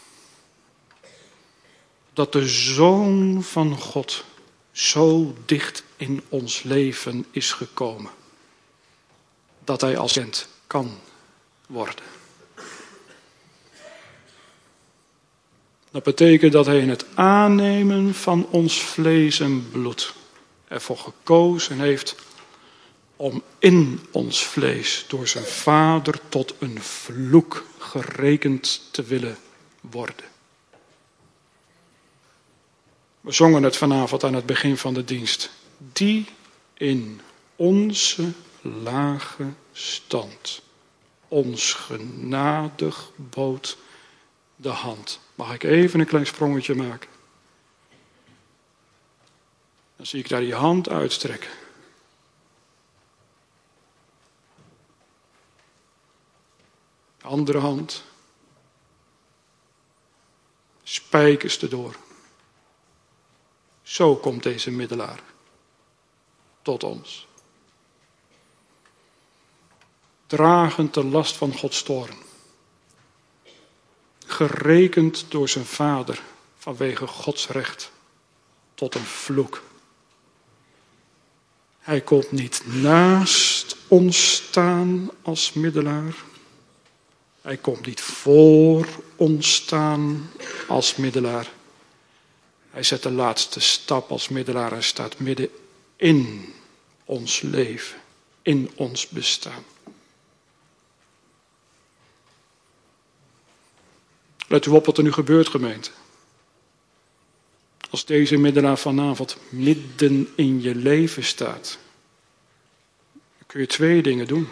Dat de Zoon van God zo dicht in ons leven is gekomen. Dat hij als kind kan worden. Dat betekent dat hij in het aannemen van ons vlees en bloed ervoor gekozen heeft om in ons vlees door zijn Vader tot een vloek gerekend te willen worden. We zongen het vanavond aan het begin van de dienst. Die in onze lage stand ons genadig bood de hand. Mag ik even een klein sprongetje maken? Dan zie ik daar die hand uitstrekken. Andere hand. Spijkers erdoor. Zo komt deze middelaar tot ons. Dragend de last van Gods toorn. Gerekend door zijn Vader vanwege Gods recht tot een vloek. Hij komt niet naast ons staan als middelaar. Hij komt niet voor ons staan als middelaar. Hij zet de laatste stap als middelaar en staat midden in ons leven, in ons bestaan. Let u op wat er nu gebeurt, gemeente. Als deze middelaar vanavond midden in je leven staat, dan kun je 2 dingen doen.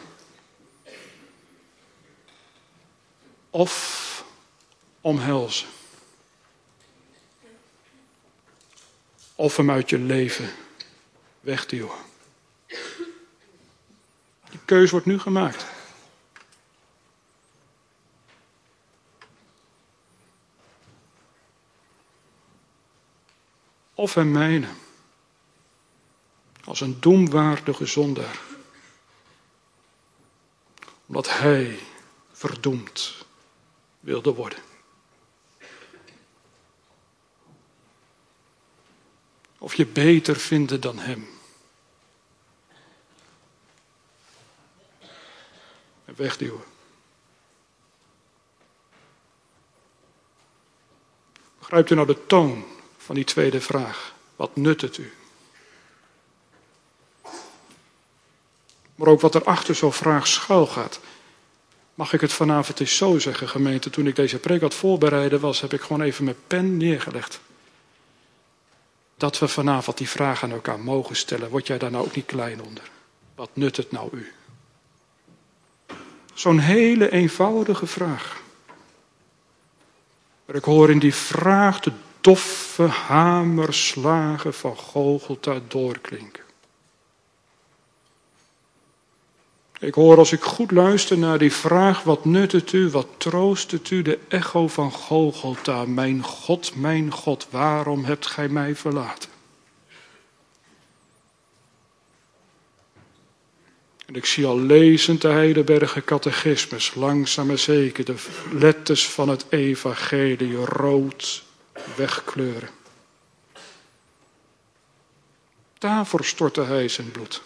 Of omhelzen. of hem uit je leven wegduwen. Die keus wordt nu gemaakt. Of hem mijnen als een doemwaardige zondaar. Omdat hij verdoemd wilde worden. Of je beter vinden dan hem. En wegduwen. Begrijpt u nou de toon van die tweede vraag? Wat nut het u? Maar ook wat er achter zo'n vraag schuil gaat. Mag ik het vanavond eens zo zeggen, gemeente? Toen ik deze preek had voorbereiden was, heb ik gewoon even mijn pen neergelegd. Dat we vanavond die vraag aan elkaar mogen stellen. Word jij daar nou ook niet klein onder? Wat nut het nou u? Zo'n hele eenvoudige vraag. Maar ik hoor in die vraag de doffe hamerslagen van Golgotha doorklinken. Ik hoor als ik goed luister naar die vraag, wat nut het u, wat troost het u, de echo van Golgotha. Mijn God, waarom hebt gij mij verlaten? En ik zie al lezend de Heidelberger catechismus, langzaam en zeker de letters van het evangelie rood wegkleuren. Daarvoor stortte hij zijn bloed.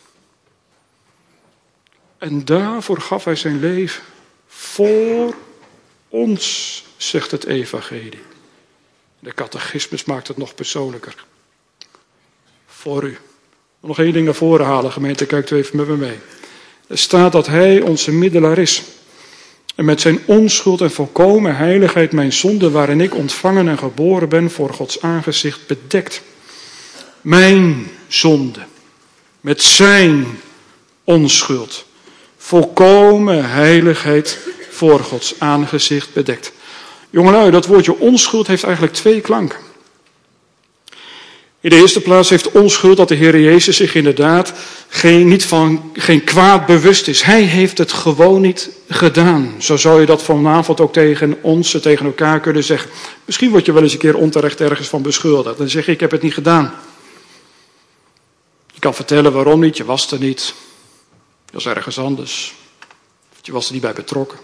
En daarvoor gaf hij zijn leven. Voor ons, zegt het evangelie. De catechismus maakt het nog persoonlijker. Voor u. Nog één ding naar voren halen, gemeente, kijkt u even met me mee. Er staat dat hij onze middelaar is. En met zijn onschuld en volkomen heiligheid mijn zonde, waarin ik ontvangen en geboren ben, voor Gods aangezicht bedekt. Mijn zonde. Met zijn onschuld. Volkomen heiligheid voor Gods aangezicht bedekt. Jongelui, dat woordje onschuld heeft eigenlijk twee klanken. In de eerste plaats heeft onschuld dat de Heer Jezus zich inderdaad geen kwaad bewust is. Hij heeft het gewoon niet gedaan. Zo zou je dat vanavond ook tegen ons, tegen elkaar kunnen zeggen. Misschien word je wel eens een keer onterecht ergens van beschuldigd. Dan zeg je, ik heb het niet gedaan. Je kan vertellen waarom niet, je was er niet. Je was ergens anders. Of je was er niet bij betrokken.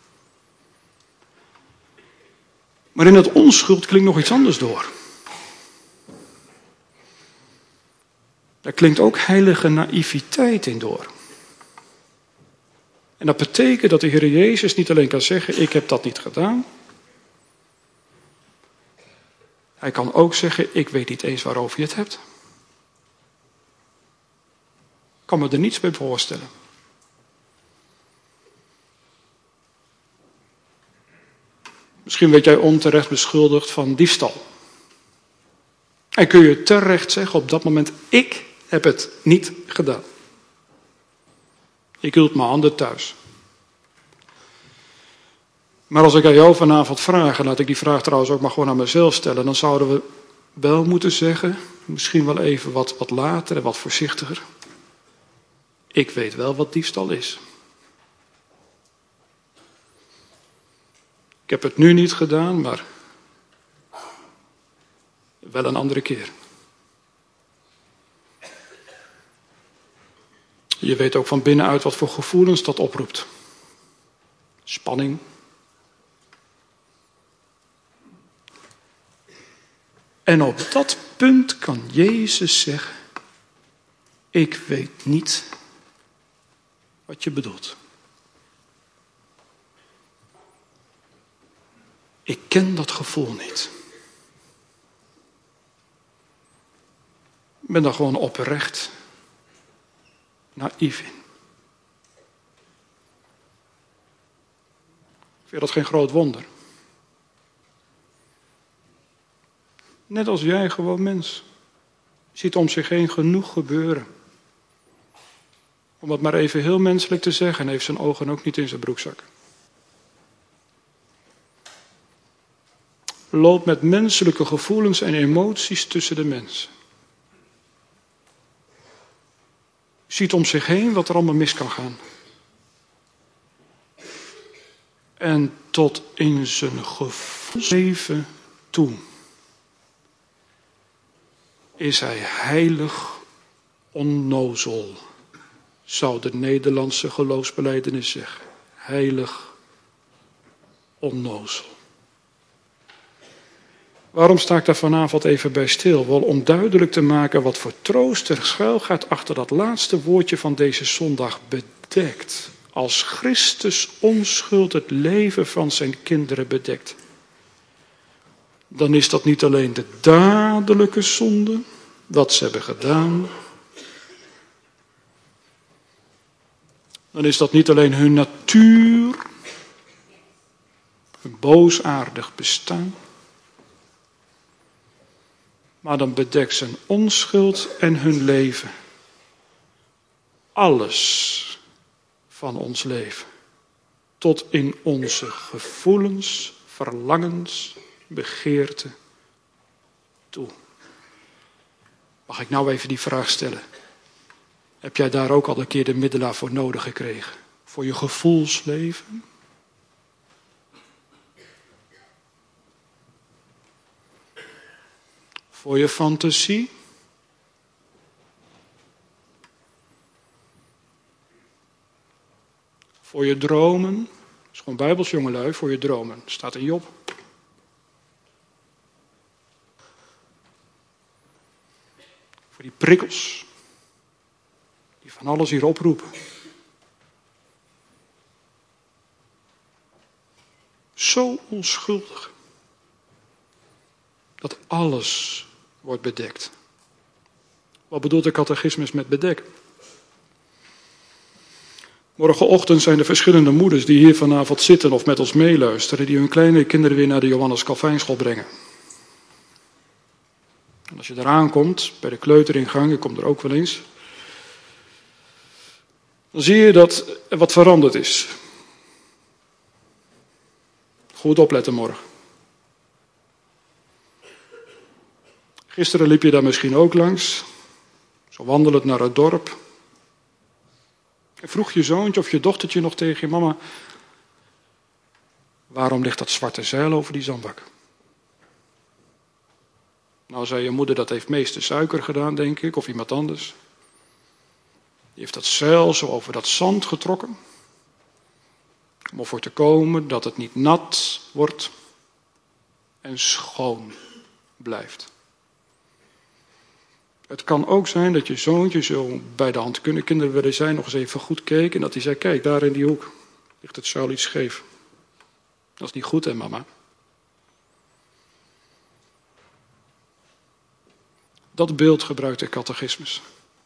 Maar in het onschuld klinkt nog iets anders door. Daar klinkt ook heilige naïviteit in door. En dat betekent dat de Heer Jezus niet alleen kan zeggen, ik heb dat niet gedaan. Hij kan ook zeggen, ik weet niet eens waarover je het hebt. Ik kan me er niets bij voorstellen. Misschien werd jij onterecht beschuldigd van diefstal. En kun je terecht zeggen op dat moment, ik heb het niet gedaan. Ik hield mijn handen thuis. Maar als ik aan jou vanavond vraag, en laat ik die vraag trouwens ook maar gewoon aan mezelf stellen, dan zouden we wel moeten zeggen, misschien wel even wat later en wat voorzichtiger. Ik weet wel wat diefstal is. Ik heb het nu niet gedaan, maar wel een andere keer. Je weet ook van binnenuit wat voor gevoelens dat oproept. Spanning. En op dat punt kan Jezus zeggen, ik weet niet wat je bedoelt. Ik ken dat gevoel niet. Ik ben daar gewoon oprecht naïef in. Vind je dat geen groot wonder? Net als jij, gewoon mens. Ziet om zich heen genoeg gebeuren. Om het maar even heel menselijk te zeggen, en heeft zijn ogen ook niet in zijn broekzak. Loopt met menselijke gevoelens en emoties tussen de mensen. Ziet om zich heen wat er allemaal mis kan gaan. En tot in zijn gevoelsleven toe is hij heilig onnozel, zou de Nederlandse geloofsbelijdenis zeggen. Heilig onnozel. Waarom sta ik daar vanavond even bij stil? Wel om duidelijk te maken wat voor troost er schuil gaat achter dat laatste woordje van deze zondag, bedekt. Als Christus onschuld het leven van zijn kinderen bedekt. Dan is dat niet alleen de dadelijke zonde, wat ze hebben gedaan. Dan is dat niet alleen hun natuur, een boosaardig bestaan. Maar dan bedekt zijn onschuld en hun leven. Alles van ons leven. Tot in onze gevoelens, verlangens, begeerten toe. Mag ik nou even die vraag stellen? Heb jij daar ook al een keer de middelaar voor nodig gekregen? Voor je gevoelsleven? Voor je fantasie? Voor je dromen? Dat is gewoon Bijbels, jongelui, voor je dromen. Staat in Job. Voor die prikkels. Die van alles hier oproepen. Zo onschuldig. Dat alles wordt bedekt. Wat bedoelt de catechismus met bedekken? Morgenochtend zijn er verschillende moeders die hier vanavond zitten of met ons meeluisteren, die hun kleine kinderen weer naar de Johannes Calvijnschool brengen. En als je daar aankomt, bij de kleuteringang, ik kom er ook wel eens, dan zie je dat er wat veranderd is. Goed opletten morgen. Gisteren liep je daar misschien ook langs, zo wandelend naar het dorp. En vroeg je zoontje of je dochtertje nog tegen je mama, waarom ligt dat zwarte zeil over die zandbak? Nou, zei je moeder, dat heeft meester Suiker gedaan, denk ik, of iemand anders. Die heeft dat zeil zo over dat zand getrokken, om ervoor te komen dat het niet nat wordt en schoon blijft. Het kan ook zijn dat je zoontje zo bij de hand kunnen kinderen willen zijn, nog eens even goed keek en dat hij zei, kijk, daar in die hoek ligt het zuil iets scheef. Dat is niet goed, hè, mama? Dat beeld gebruikt de catechismus.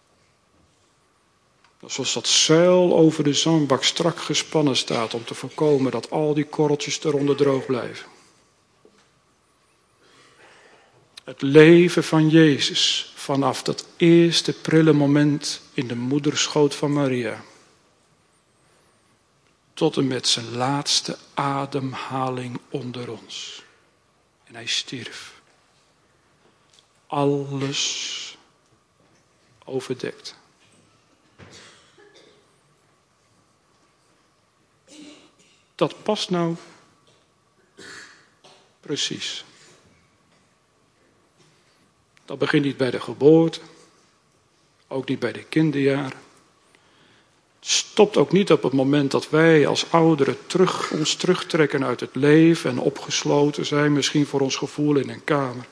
Zoals dat zeil over de zandbak strak gespannen staat om te voorkomen dat al die korreltjes eronder droog blijven. Het leven van Jezus vanaf dat eerste prille moment in de moederschoot van Maria. Tot en met zijn laatste ademhaling onder ons. En hij stierf. Alles overdekt. Dat past nou precies. Dat begint niet bij de geboorte, ook niet bij de kinderjaren. Het stopt ook niet op het moment dat wij als ouderen ons terugtrekken uit het leven en opgesloten zijn, misschien voor ons gevoel in een kamer.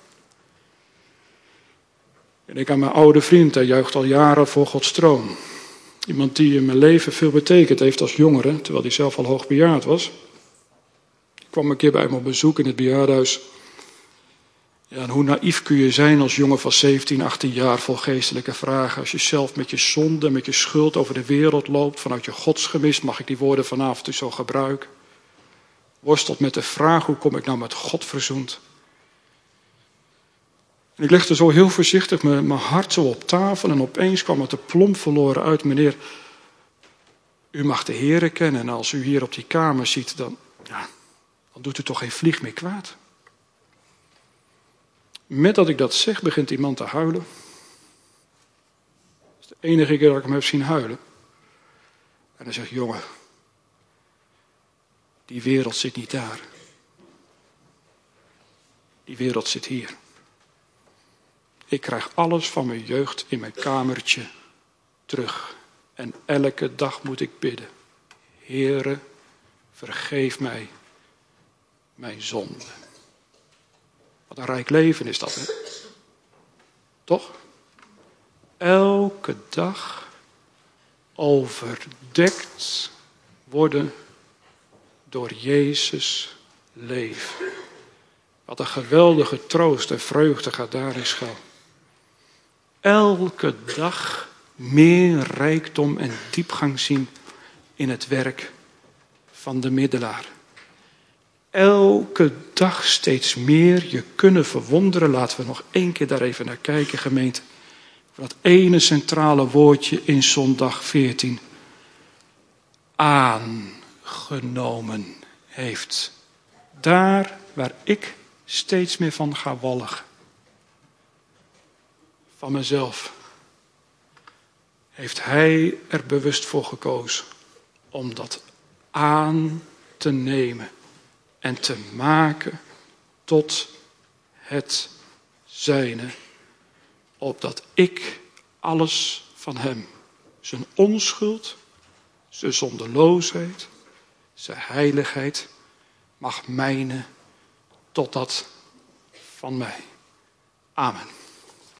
En ik aan mijn oude vriend, hij juicht al jaren voor Gods troon. Iemand die in mijn leven veel betekend heeft als jongere, terwijl hij zelf al hoogbejaard was. Ik kwam een keer bij hem op bezoek in het bejaardenhuis. Ja, en hoe naïef kun je zijn als jongen van 17, 18 jaar vol geestelijke vragen. Als je zelf met je zonde, met je schuld over de wereld loopt, vanuit je godsgemis, mag ik die woorden vanavond dus zo gebruiken. Worstelt met de vraag, hoe kom ik nou met God verzoend? En ik legde zo heel voorzichtig mijn hart zo op tafel en opeens kwam het er plomp verloren uit. Meneer, u mag de Heere kennen en als u hier op die kamer ziet, dan doet u toch geen vlieg meer kwaad. Met dat ik dat zeg, begint iemand te huilen. De enige keer dat ik hem heb zien huilen. En hij zegt, jongen, die wereld zit niet daar. Die wereld zit hier. Ik krijg alles van mijn jeugd in mijn kamertje terug. En elke dag moet ik bidden. Heere, vergeef mij mijn zonde. Wat een rijk leven is dat, hè? Toch? Elke dag overdekt worden door Jezus leven. Wat een geweldige troost en vreugde gaat daarin schuil. Elke dag meer rijkdom en diepgang zien in het werk van de middelaar. Elke dag steeds meer je kunnen verwonderen. Laten we nog 1 keer daar even naar kijken, gemeente. Dat ene centrale woordje in zondag 14. Aangenomen heeft. Daar waar ik steeds meer van ga walgen. Van mezelf. Heeft hij er bewust voor gekozen. Om dat aan te nemen. En te maken tot het zijne. Opdat ik alles van hem, zijn onschuld, zijn zondeloosheid, zijn heiligheid, mag mijnen tot dat van mij. Amen.